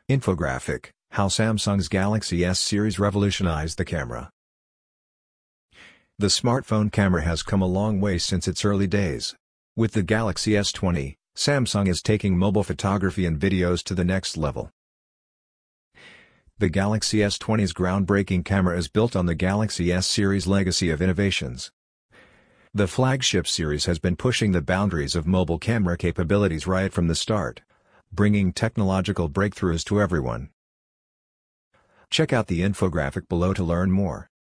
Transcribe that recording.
Infographic: How Samsung's Galaxy S series revolutionized the camera. The smartphone camera has come a long way since its early days. With the Galaxy S20, Samsung is taking mobile photography and videos to the next level. The Galaxy S20's groundbreaking camera is built on the Galaxy S series' legacy of innovations. The flagship series has been pushing the boundaries of mobile camera capabilities right from the start, bringing technological breakthroughs to everyone. Check out the infographic below to learn more.